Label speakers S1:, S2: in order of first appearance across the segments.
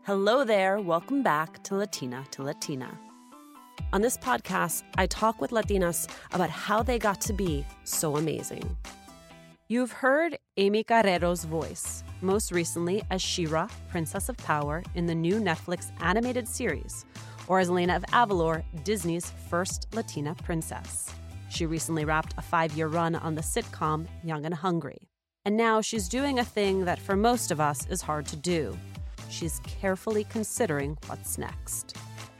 S1: Hello there, welcome back to Latina to Latina. On this podcast, I talk with Latinas about how they got to be so amazing. You've heard Amy Carrero's voice, most recently as She-Ra, Princess of Power, in the new Netflix animated series, or as Elena of Avalor, Disney's first Latina princess. She recently wrapped a 5-year run on the sitcom Young and Hungry. And now she's doing a thing that for most of us is hard to do. She's carefully considering what's next.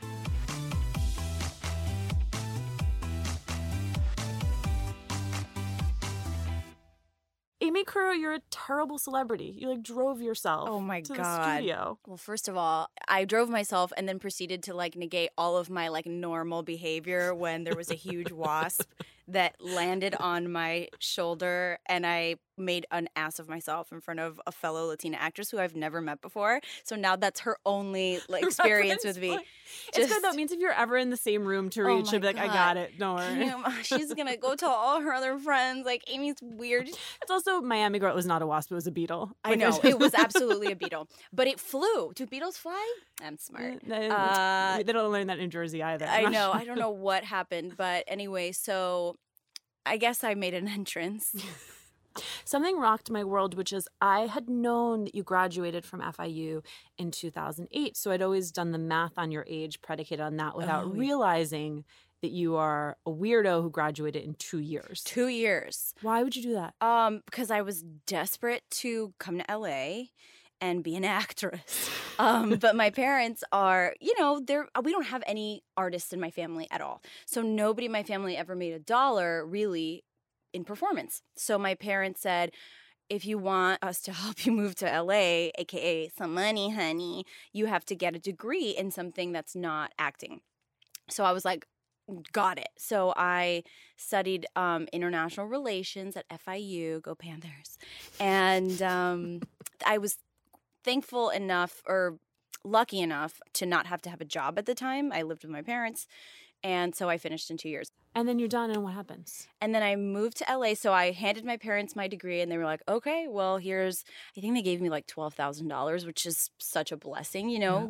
S1: Amy Carrero, you're a terrible celebrity. You drove yourself to the studio.
S2: Well, first of all, I drove myself and then proceeded to negate all of my normal behavior when there was a huge wasp that landed on my shoulder, and I made an ass of myself in front of a fellow Latina actress who I've never met before. So now that's her only experience with me.
S1: It's good though. It means if you're ever in the same room to read, she'll be like, I got it. Don't worry.
S2: She's going to go tell all her other friends, Amy's weird.
S1: It's also Miami Girl. It was not a wasp. It was a beetle.
S2: I know. It was absolutely a beetle. But it flew. Do beetles fly? I'm smart.
S1: They don't learn that in Jersey either.
S2: I know. I don't know what happened. But anyway, so I guess I made an entrance.
S1: Something rocked my world, which is I had known that you graduated from FIU in 2008. So I'd always done the math on your age predicated on that without realizing that you are a weirdo who graduated in 2 years.
S2: 2 years.
S1: Why would you do that?
S2: Because I was desperate to come to LA and be an actress. But my parents are, we don't have any artists in my family at all. So nobody in my family ever made $1 really in performance. So my parents said, if you want us to help you move to LA, aka some money, honey, you have to get a degree in something that's not acting. So I was like, got it. So I studied international relations at FIU, go Panthers. And I was thankful enough or lucky enough to not have to have a job at the time. I lived with my parents. And so I finished in 2 years.
S1: And then you're done, and what happens?
S2: And then I moved to LA. So I handed my parents my degree, and they were like, okay, well, I think they gave me $12,000, which is such a blessing,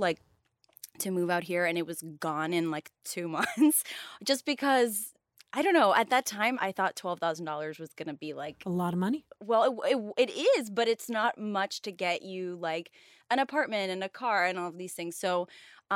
S2: to move out here. And it was gone in 2 months just because, I don't know, at that time, I thought $12,000 was going to be
S1: a lot of money.
S2: Well, it is, but it's not much to get you an apartment and a car and all of these things. So,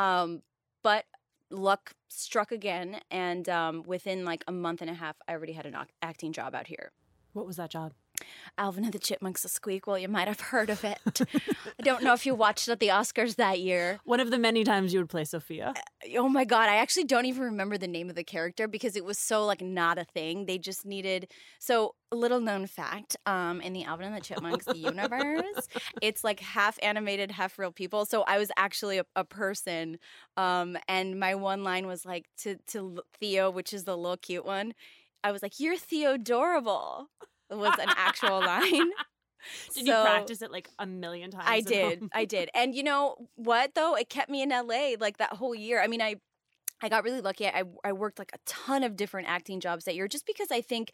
S2: but luck struck again, and within a month and a half, I already had an acting job out here.
S1: What was that job?
S2: Alvin and the Chipmunks, A Squeakquel. You might have heard of it. I don't know if you watched it at the Oscars that year.
S1: One of the many times you would play Sophia.
S2: Oh my God. I actually don't even remember the name of the character because it was so not a thing. They just needed... So, a little known fact, in the Alvin and the Chipmunks universe, it's half animated, half real people. So I was actually a person. And my one line was to Theo, which is the little cute one. I was like, you're Theodorable. Was an actual line.
S1: Did you practice it a million times?
S2: I did. And you know what, though? It kept me in LA that whole year. I mean, I got really lucky. I worked a ton of different acting jobs that year just because I think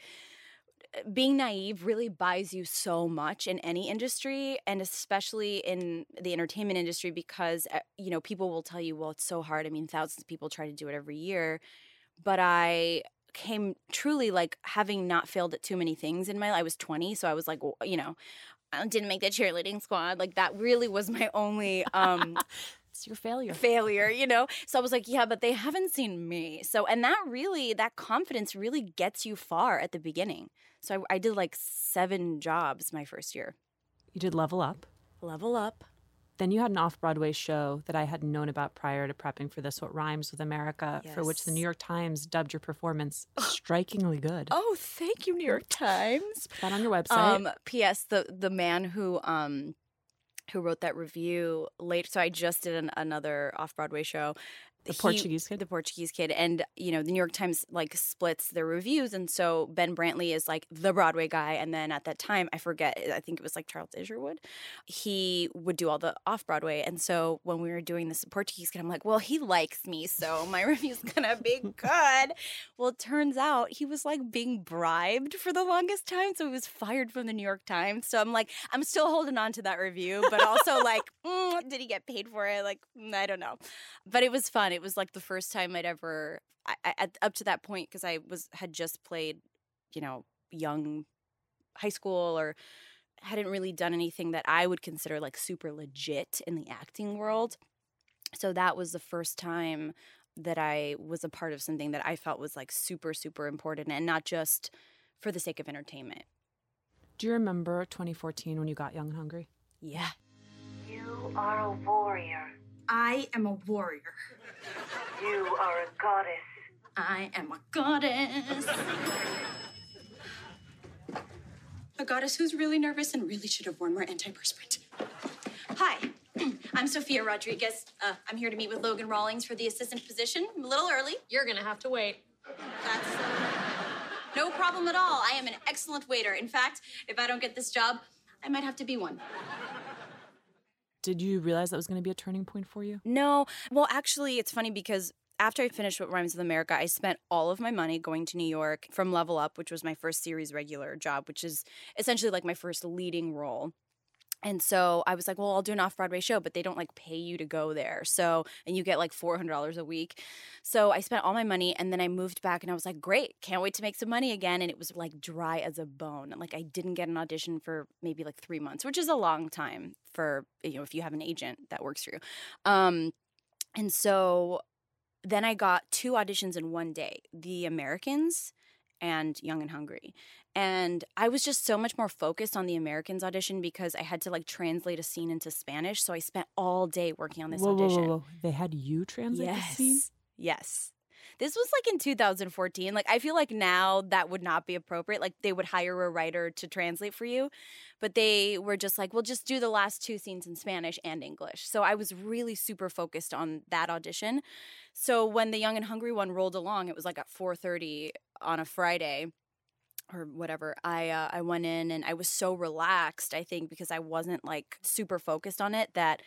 S2: being naive really buys you so much in any industry, and especially in the entertainment industry because, people will tell you, well, it's so hard. I mean, thousands of people try to do it every year. But I came truly having not failed at too many things in my life. I was 20, so I was I didn't make the cheerleading squad. That really was my only
S1: it's your failure.
S2: So I was yeah, but they haven't seen me. So, and that confidence really gets you far at the beginning. So I did 7 jobs my first year.
S1: You did Level Up.
S2: Level Up.
S1: Then you had an off-Broadway show that I hadn't known about prior to prepping for this, What Rhymes with America, for which the New York Times dubbed your performance strikingly good.
S2: Oh, thank you, New York Times.
S1: Put that on your website.
S2: P.S. The man who wrote that review later, so I just did another off-Broadway show,
S1: The Portuguese kid?
S2: The Portuguese kid. And, you know, the New York Times, like, splits their reviews. And so Ben Brantley is, like, the Broadway guy. And then at that time, I forget, I think it was, like, Charles Isherwood. He would do all the off-Broadway. And so when we were doing this Portuguese kid, I'm like, well, he likes me, so my review's gonna be good. Well, it turns out he was, like, being bribed for the longest time. So he was fired from the New York Times. So I'm like, I'm still holding on to that review. But also, like, did he get paid for it? Like, I don't know. But it was fun. It was like the first time I'd ever, up to that point, because I had just played, you know, young high school or hadn't really done anything that I would consider like super legit in the acting world. So that was the first time that I was a part of something that I felt was like super, super important and not just for the sake of entertainment.
S1: Do you remember 2014 when you got Young and Hungry?
S2: Yeah.
S3: You are a warrior.
S4: I am a warrior.
S3: You are a goddess.
S4: I am a goddess. A goddess who's really nervous and really should have worn more antiperspirant. Hi, I'm Sophia Rodriguez. I'm here to meet with Logan Rawlings for the assistant position. I'm a little early.
S5: You're gonna have to wait.
S4: That's no problem at all. I am an excellent waiter. In fact, if I don't get this job, I might have to be one.
S1: Did you realize that was going to be a turning point for you?
S2: No. Well, actually, it's funny because after I finished What Rhymes with America, I spent all of my money going to New York from Level Up, which was my first series regular job, which is essentially like my first leading role. And so I was like, well, I'll do an off-Broadway show, but they don't like pay you to go there. So, and you get like $400 a week. So I spent all my money and then I moved back and I was like, great, can't wait to make some money again. And it was like dry as a bone. Like I didn't get an audition for maybe like 3 months, which is a long time for, you know, if you have an agent that works for you. And so then I got 2 auditions in one day, The Americans and Young and Hungry. And I was just so much more focused on the Americans audition because I had to like translate a scene into Spanish. So I spent all day working on this audition.
S1: Whoa. They had you translate the scene?
S2: Yes. This was like in 2014. Like I feel like now that would not be appropriate. Like they would hire a writer to translate for you. But they were just like, well, just do the last 2 scenes in Spanish and English. So I was really super focused on that audition. So when the Young and Hungry one rolled along, it was like at 4:30 on a Friday or whatever, I went in and I was so relaxed, I think, because I wasn't like super focused on it that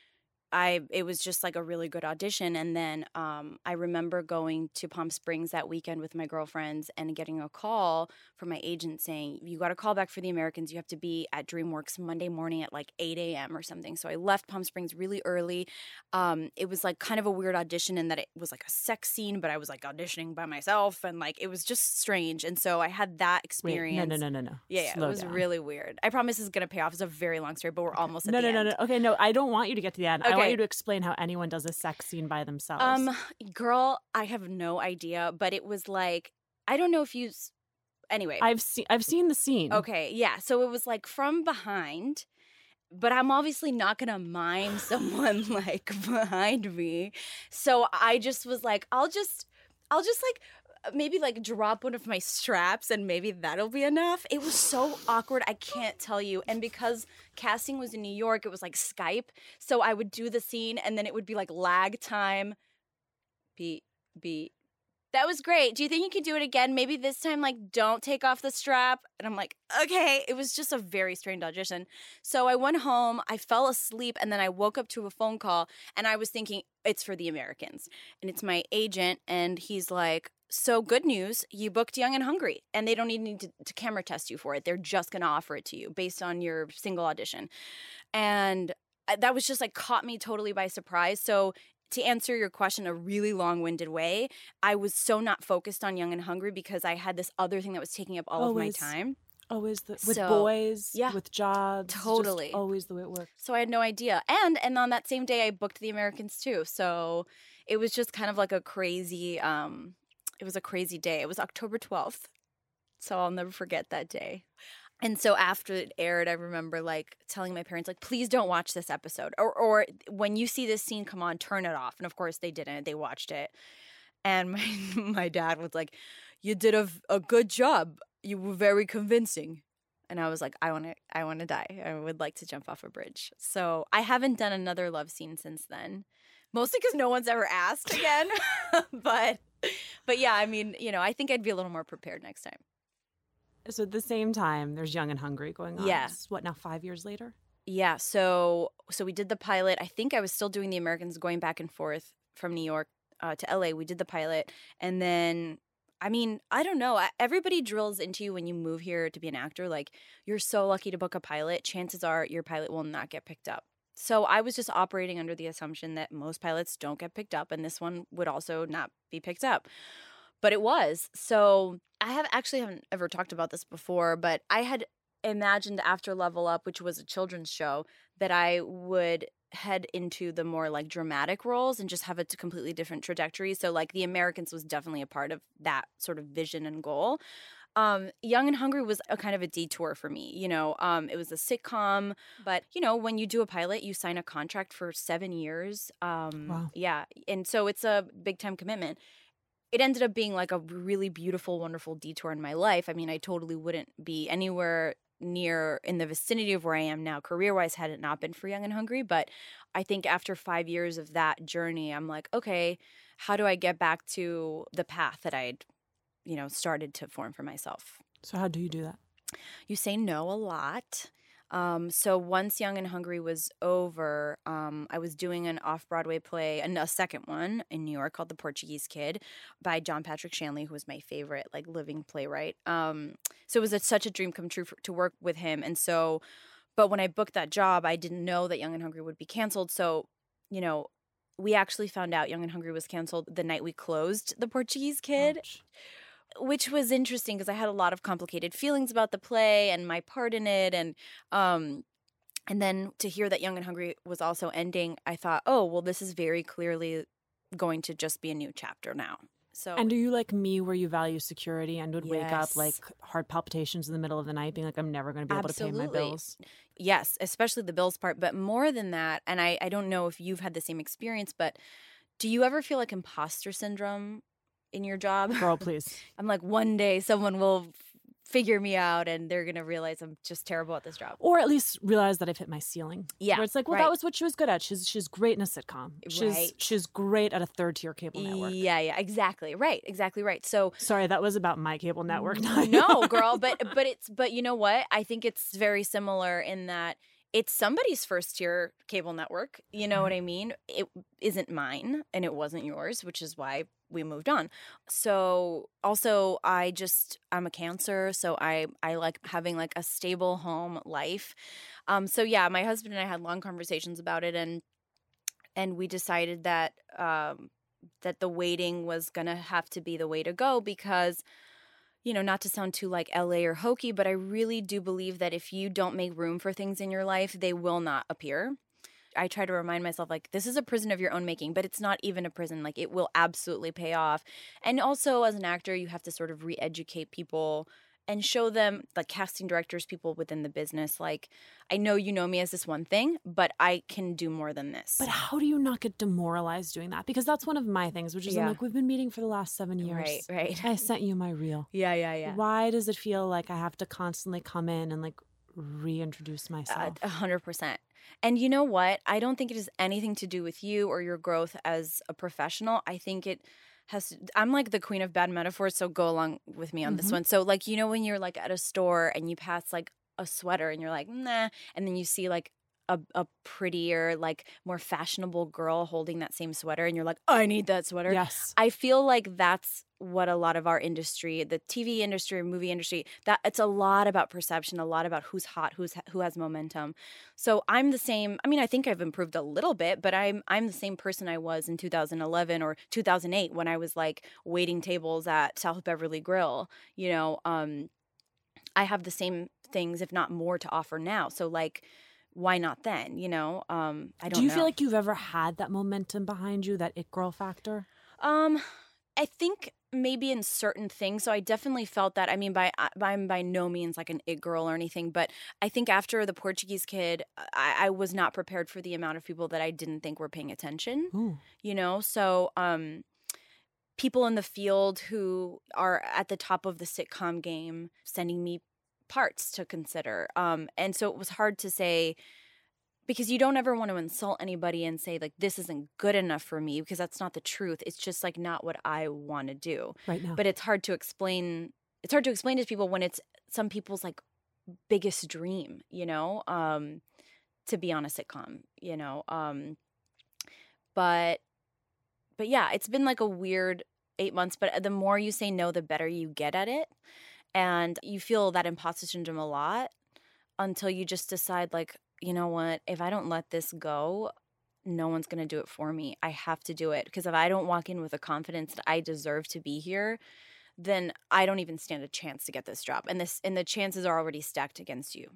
S2: it was just like a really good audition. And then I remember going to Palm Springs that weekend with my girlfriends and getting a call from my agent saying, you got a call back for the Americans. You have to be at DreamWorks Monday morning at like 8 a.m. or something. So I left Palm Springs really early. It was like kind of a weird audition in that it was like a sex scene, but I was like auditioning by myself and like it was just strange. And so I had that experience.
S1: Wait, no.
S2: Yeah, it was really weird. I promise this is going to pay off. It's a very long story, but we're almost at
S1: the
S2: end.
S1: No. Okay, no, I don't want you to get to the end.
S2: Okay.
S1: I want you to explain how anyone does a sex scene by themselves.
S2: Girl, I have no idea, but it was like, I don't know if you, anyway.
S1: I've seen the scene.
S2: Okay, yeah. So it was like from behind, but I'm obviously not going to mime someone like behind me. So I just was like, I'll just like, maybe like drop one of my straps and maybe that'll be enough. It was so awkward. I can't tell you. And because casting was in New York, it was like Skype. So I would do the scene and then it would be like lag time. Beat. That was great. Do you think you could do it again? Maybe this time, like, don't take off the strap. And I'm like, okay. It was just a very strange audition. So I went home, I fell asleep, and then I woke up to a phone call, and I was thinking, it's for the Americans. And it's my agent, and he's like, so good news, you booked Young and Hungry, and they don't even need to camera test you for it. They're just going to offer it to you based on your single audition. And that was just like caught me totally by surprise. So to answer your question a really long-winded way, I was so not focused on Young and Hungry because I had this other thing that was taking up all of my time.
S1: Always with boys,
S2: yeah,
S1: with jobs.
S2: Totally.
S1: Just always the way it works.
S2: So I had no idea. And on that same day, I booked the Americans too. So it was just kind of like a crazy, it was a crazy day. It was October 12th. So I'll never forget that day. And so after it aired, I remember like telling my parents, like, please don't watch this episode. Or when you see this scene come on, turn it off. And of course they didn't. They watched it. And my dad was like, you did a good job. You were very convincing. And I was like, I want to die. I would like to jump off a bridge. So I haven't done another love scene since then. Mostly because no one's ever asked again. but yeah, I mean, I think I'd be a little more prepared next time.
S1: So at the same time, there's Young and Hungry going on.
S2: Yeah.
S1: This is what, now 5 years later?
S2: Yeah, so we did the pilot. I think I was still doing The Americans, going back and forth from New York to LA. We did the pilot. And then, I mean, I don't know. Everybody drills into you when you move here to be an actor. Like, you're so lucky to book a pilot. Chances are your pilot will not get picked up. So I was just operating under the assumption that most pilots don't get picked up, and this one would also not be picked up. But it was. So I haven't ever talked about this before, but I had imagined after Level Up, which was a children's show, that I would head into the more like dramatic roles and just have a completely different trajectory. So like The Americans was definitely a part of that sort of vision and goal. Young and Hungry was a kind of a detour for me. It was a sitcom, but when you do a pilot, you sign a contract for 7 years.
S1: Wow.
S2: Yeah. And so it's a big time commitment. It ended up being like a really beautiful, wonderful detour in my life. I mean, I totally wouldn't be anywhere near in the vicinity of where I am now career-wise had it not been for Young and Hungry. But I think after 5 years of that journey, I'm like, okay, how do I get back to the path that I'd, started to form for myself?
S1: So how do you do that?
S2: You say no a lot. So once Young and Hungry was over, I was doing an off-Broadway play, a second one in New York called The Portuguese Kid by John Patrick Shanley, who was my favorite, like, living playwright. So it was such a dream come true to work with him. And so, but when I booked that job, I didn't know that Young and Hungry would be canceled. So, we actually found out Young and Hungry was canceled the night we closed The Portuguese Kid.
S1: Ouch.
S2: Which was interesting because I had a lot of complicated feelings about the play and my part in it. And then to hear that Young and Hungry was also ending, I thought, oh, well, this is very clearly going to just be a new chapter now. So,
S1: And are you like me where you value security and would wake up
S2: Yes.
S1: like heart palpitations in the middle of the night being like, I'm never going to be able to pay my
S2: Absolutely.
S1: bills?
S2: Yes, especially the bills part. But more than that, and I don't know if you've had the same experience, but do you ever feel like imposter syndrome in your job?
S1: Girl, please.
S2: I'm like, one day someone will figure me out and they're going to realize I'm just terrible at this job.
S1: Or at least realize that I've hit my ceiling.
S2: Yeah,
S1: Where it's like, well,
S2: right.
S1: that was what she was good at. She's great in a sitcom.
S2: Right.
S1: She's great at a third-tier cable network.
S2: Yeah, exactly. Right, exactly right. So
S1: Sorry, that was about my cable network. Not
S2: no, girl, but you know what? I think it's very similar in that it's somebody's first tier cable network. You know what I mean? It isn't mine and it wasn't yours, which is why we moved on. So also I'm a Cancer, so I like having like a stable home life. So yeah, my husband and I had long conversations about it, and we decided that that the waiting was gonna have to be the way to go because, not to sound too like LA or hokey, but I really do believe that if you don't make room for things in your life, they will not appear. I try to remind myself, like, this is a prison of your own making, but it's not even a prison. Like, it will absolutely pay off. And also, as an actor, you have to sort of re-educate people and show them, like casting directors, people within the business, like, I know you know me as this one thing, but I can do more than this.
S1: But how do you not get demoralized doing that? Because that's one of my things, which is I'm
S2: Yeah.
S1: like, we've been meeting for the last 7 years.
S2: Right.
S1: I sent you my reel.
S2: Yeah.
S1: Why does it feel like I have to constantly come in and like reintroduce myself?
S2: 100%. And you know what? I don't think it has anything to do with you or your growth as a professional. I think it I'm like the queen of bad metaphors, so go along with me on this one. So like, when you're like at a store and you pass like a sweater and you're like, nah, and then you see like a prettier, like more fashionable girl holding that same sweater and you're like, I need that sweater.
S1: Yes.
S2: I feel like that's what a lot of our industry, the TV industry, movie industry, that it's a lot about perception, a lot about who's hot, who has momentum. So I'm the same. I mean, I think I've improved a little bit, but I'm the same person I was in 2011 or 2008 when I was like waiting tables at South Beverly Grill. I have the same things, if not more, to offer now. So like, why not then? I don't know.
S1: Do you feel like you've ever had that momentum behind you, that it girl factor?
S2: I think maybe in certain things. So I definitely felt that. I mean, I'm by no means like an it girl or anything, but I think after The Portuguese Kid, I was not prepared for the amount of people that I didn't think were paying attention.
S1: Ooh.
S2: So people in the field who are at the top of the sitcom game sending me parts to consider. And so it was hard to say, because you don't ever want to insult anybody and say like this isn't good enough for me, because that's not the truth. It's just like not what I want to do
S1: right now.
S2: But it's hard to explain. It's hard to explain to people when it's some people's like biggest dream, to be on a sitcom, but yeah, it's been like a weird 8 months, but the more you say no, the better you get at it. And you feel that imposter syndrome a lot until you just decide like, you know what, if I don't let this go, no one's going to do it for me. I have to do it, because if I don't walk in with a confidence that I deserve to be here, then I don't even stand a chance to get this job. And the chances are already stacked against you.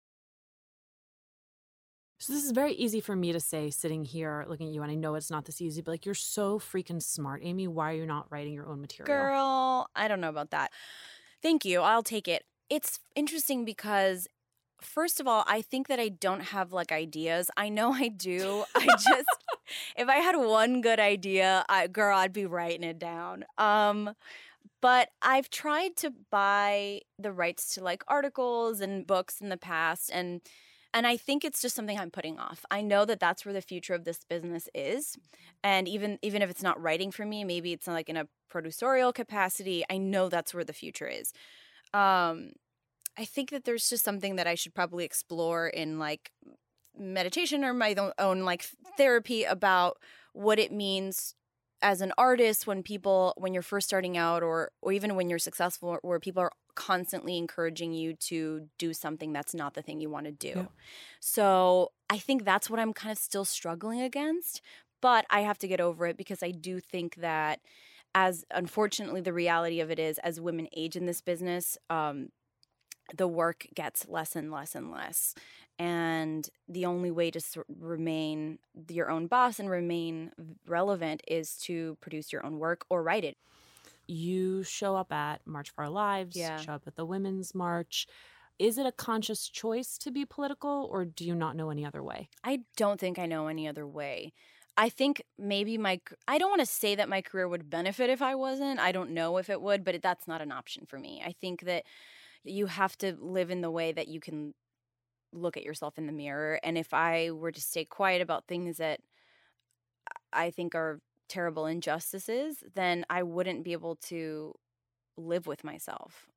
S1: So this is very easy for me to say sitting here looking at you, and I know it's not this easy, but like, you're so freaking smart, Amy. Why are you not writing your own material?
S2: Girl, I don't know about that. Thank you. I'll take it. It's interesting because, first of all, I think that I don't have like ideas. I know I do. I just, if I had one good idea, I'd be writing it down. But I've tried to buy the rights to like articles and books in the past, and I think it's just something I'm putting off. I know that that's where the future of this business is. And even if it's not writing for me, maybe it's like in a producerial capacity, I know that's where the future is. I think that there's just something that I should probably explore in like meditation or my own like therapy about what it means as an artist when you're first starting out, or even when you're successful, where people are constantly encouraging you to do something that's not the thing you want to do. Yeah. So I think that's what I'm kind of still struggling against, but I have to get over it, because I do think that, as unfortunately the reality of it is, as women age in this business, the work gets less and less and less. And the only way to remain your own boss and remain relevant is to produce your own work or write it.
S1: You show up at March for Our Lives, show up at the Women's March. Is it a conscious choice to be political, or do you not know any other way?
S2: I don't think I know any other way. I think maybe I don't want to say that my career would benefit if I wasn't. I don't know if it would, but that's not an option for me. I think that you have to live in the way that you can look at yourself in the mirror. And if I were to stay quiet about things that I think are terrible injustices, then I wouldn't be able to live with myself.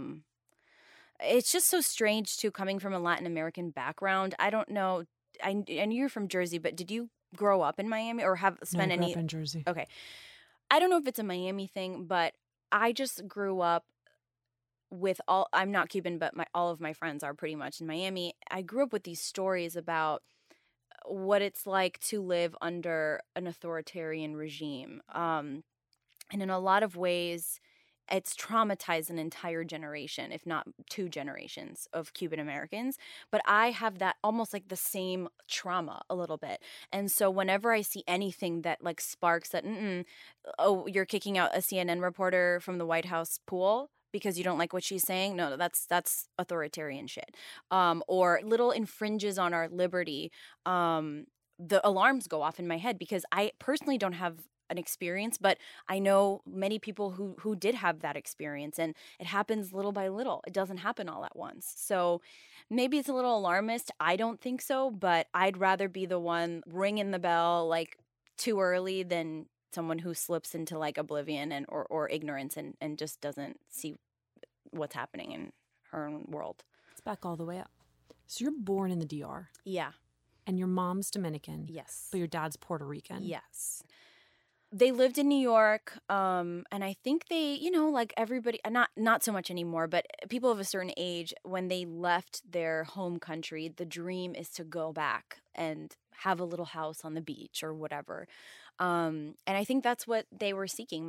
S2: It's just so strange too, coming from a Latin American background. I don't know. I knew you're from Jersey, but did you grow up in Miami or have spent
S1: I grew up in Jersey.
S2: Okay. I don't know if it's a Miami thing, but I just grew up with I'm not Cuban, but all of my friends are pretty much in Miami. I grew up with these stories about what it's like to live under an authoritarian regime. And in a lot of ways, it's traumatized an entire generation, if not 2 generations of Cuban Americans. But I have that almost like the same trauma a little bit. And so whenever I see anything that like sparks that, you're kicking out a CNN reporter from the White House pool because you don't like what she's saying, no, that's authoritarian shit. Or little infringes on our liberty, the alarms go off in my head, because I personally don't have an experience, but I know many people who did have that experience, and it happens little by little. It doesn't happen all at once. So maybe it's a little alarmist. I don't think so, but I'd rather be the one ringing the bell like too early than someone who slips into like oblivion or ignorance and just doesn't see what's happening in her own world.
S1: Let's back all the way up. So you're born in the DR.
S2: Yeah.
S1: And your mom's Dominican.
S2: Yes.
S1: But your dad's Puerto Rican.
S2: Yes. They lived in New York, and I think they, like everybody, not so much anymore, but people of a certain age, when they left their home country, the dream is to go back and have a little house on the beach or whatever. And I think that's what they were seeking.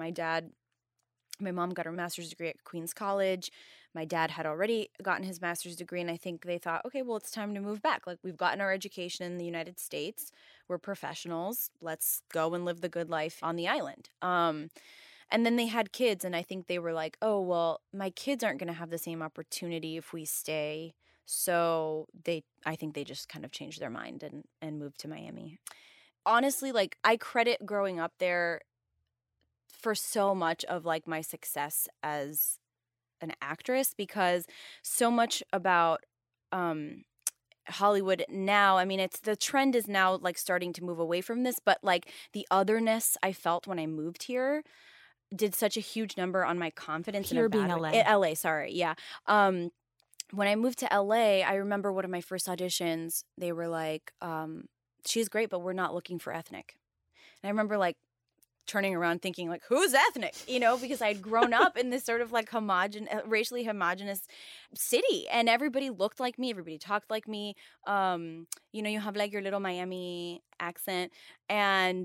S2: My mom got her master's degree at Queens College. My dad had already gotten his master's degree, and I think they thought, okay, well, it's time to move back. Like, we've gotten our education in the United States. We're professionals. Let's go and live the good life on the island. And then they had kids, and I think they were like, oh, well, my kids aren't going to have the same opportunity if we stay. So I think they just kind of changed their mind and moved to Miami. Honestly, like, I credit growing up there for so much of like my success as an actress, because so much about Hollywood now, I mean, it's the trend is now like starting to move away from this, but like the otherness I felt when I moved here did such a huge number on my confidence.
S1: Here
S2: in a
S1: being
S2: bad
S1: LA.
S2: way. LA, sorry, yeah. When I moved to LA, I remember one of my first auditions, they were like, she's great, but we're not looking for ethnic. And I remember like turning around thinking like, who's ethnic? You know, because I'd grown up in this sort of like racially homogenous city, and everybody looked like me, everybody talked like me. You know, you have like your little Miami accent, and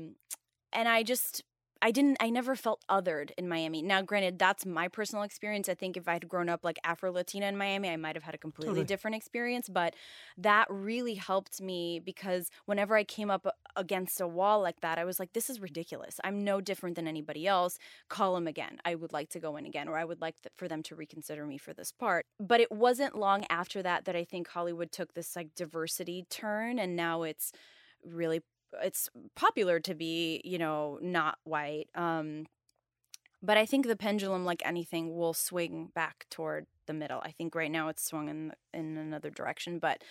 S2: I never felt othered in Miami. Now, granted, that's my personal experience. I think if I had grown up like Afro-Latina in Miami, I might have had a completely different experience. But that really helped me because whenever I came up against a wall like that, I was like, this is ridiculous. I'm no different than anybody else. Call them again. I would like to go in again, or I would like for them to reconsider me for this part. But it wasn't long after that I think Hollywood took this like diversity turn, and now it's popular to be, you know, not white. But I think the pendulum, like anything, will swing back toward the middle. I think right now it's swung in another direction. But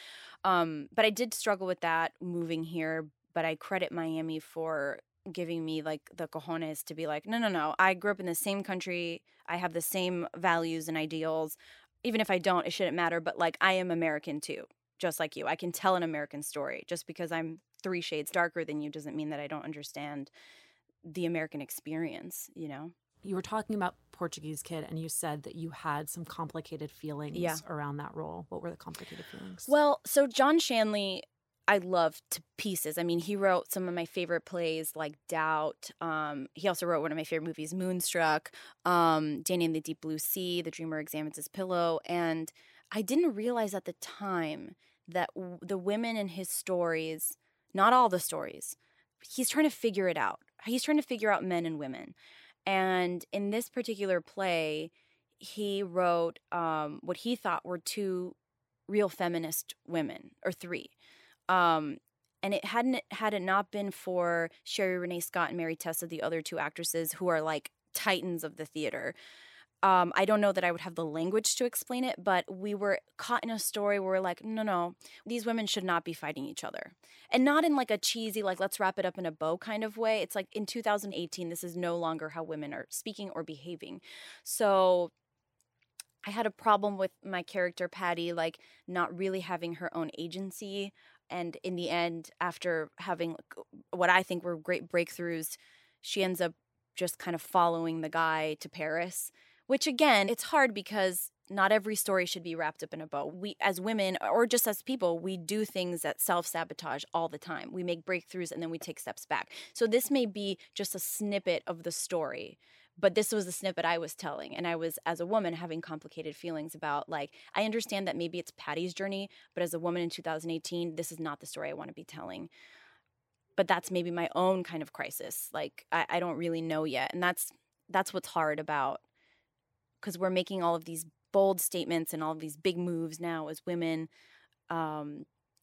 S2: I did struggle with that moving here. But I credit Miami for giving me like the cojones to be like, no. I grew up in the same country. I have the same values and ideals. Even if I don't, it shouldn't matter. But like, I am American too. Just like you. I can tell an American story. Just because I'm 3 shades darker than you doesn't mean that I don't understand the American experience, you know?
S1: You were talking about Portuguese Kid, and you said that you had some complicated feelings around that role. What were the complicated feelings?
S2: Well, so John Shanley, I love to pieces. I mean, he wrote some of my favorite plays like Doubt. He also wrote one of my favorite movies, Moonstruck, Danny and the Deep Blue Sea, The Dreamer Examines His Pillow. And I didn't realize at the time that the women in his stories, not all the stories, he's trying to figure it out. He's trying to figure out men and women. And in this particular play, he wrote what he thought were 2 real feminist women, or 3. And had it not been for Sherry Renee Scott and Mary Tessa, the other 2 actresses who are like titans of the theater, I don't know that I would have the language to explain it, but we were caught in a story where we're like, no, these women should not be fighting each other. And not in like a cheesy, like, let's wrap it up in a bow kind of way. It's like in 2018, this is no longer how women are speaking or behaving. So I had a problem with my character, Patty, like not really having her own agency. And in the end, after having what I think were great breakthroughs, she ends up just kind of following the guy to Paris. Which, again, it's hard because not every story should be wrapped up in a bow. We, as women, or just as people, we do things that self-sabotage all the time. We make breakthroughs and then we take steps back. So this may be just a snippet of the story, but this was the snippet I was telling. And I was, as a woman, having complicated feelings about, like, I understand that maybe it's Patty's journey, but as a woman in 2018, this is not the story I want to be telling. But that's maybe my own kind of crisis. Like, I don't really know yet. And that's what's hard about, because we're making all of these bold statements and all of these big moves now as women. But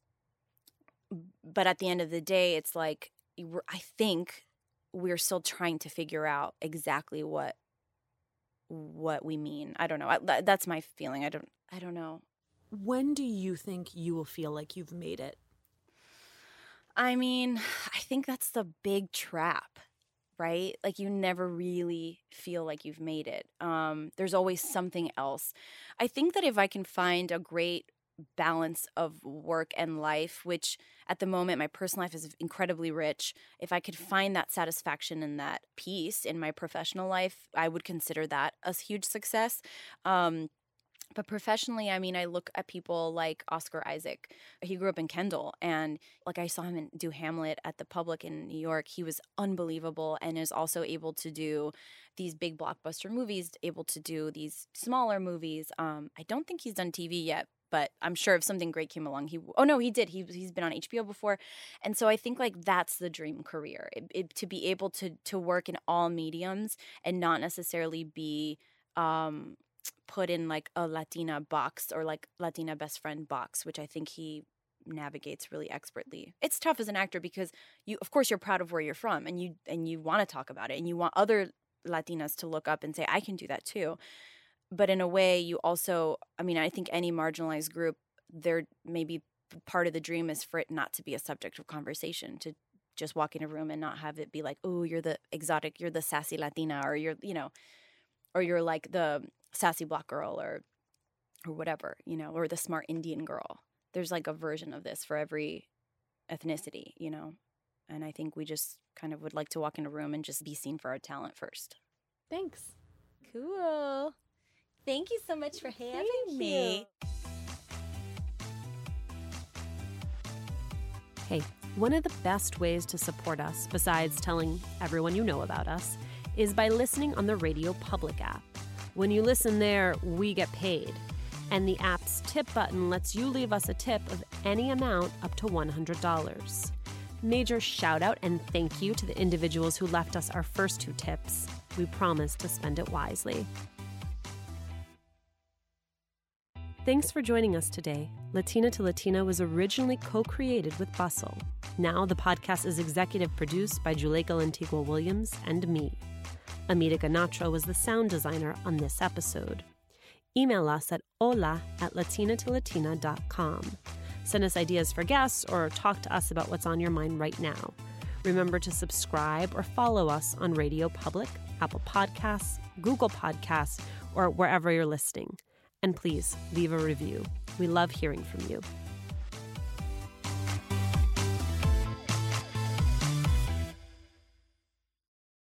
S2: at the end of the day, it's like, I think we're still trying to figure out exactly what we mean. I don't know. That's my feeling. I don't know.
S1: When do you think you will feel like you've made it?
S2: I mean, I think that's the big trap. Right? Like you never really feel like you've made it. There's always something else. I think that if I can find a great balance of work and life, which at the moment my personal life is incredibly rich, if I could find that satisfaction and that peace in my professional life, I would consider that a huge success. But professionally, I mean, I look at people like Oscar Isaac. He grew up in Kendall, and like I saw him do Hamlet at the Public in New York. He was unbelievable and is also able to do these big blockbuster movies, able to do these smaller movies. I don't think he's done TV yet, but I'm sure if something great came along, he did. He's been on HBO before. And so I think like that's the dream career, to be able to work in all mediums and not necessarily be put in like a Latina box or like Latina best friend box, which I think he navigates really expertly. It's tough as an actor because of course you're proud of where you're from and you want to talk about it and you want other Latinas to look up and say, I can do that too. But in a way you also, I mean, I think any marginalized group they're maybe part of the dream is for it not to be a subject of conversation, to just walk in a room and not have it be like, oh, you're the exotic, you're the sassy Latina, or you're, or you're like the sassy Black girl or whatever, or the smart Indian girl. There's like a version of this for every ethnicity, and I think we just kind of would like to walk in a room and just be seen for our talent first.
S5: Thanks.
S2: Cool. Thank you so much for having me.
S1: Hey, one of the best ways to support us, besides telling everyone you know about us, is by listening on the Radio Public app. When you listen there, we get paid. And the app's tip button lets you leave us a tip of any amount up to $100. Major shout out and thank you to the individuals who left us our first 2 tips. We promise to spend it wisely. Thanks for joining us today. Latina to Latina was originally co-created with Bustle. Now the podcast is executive produced by Juleka Lantigua Williams and me. Amita Ganacho was the sound designer on this episode. Email us at hola@latinatolatina.com. Send us ideas for guests or talk to us about what's on your mind right now. Remember to subscribe or follow us on Radio Public, Apple Podcasts, Google Podcasts, or wherever you're listening. And please leave a review. We love hearing from you.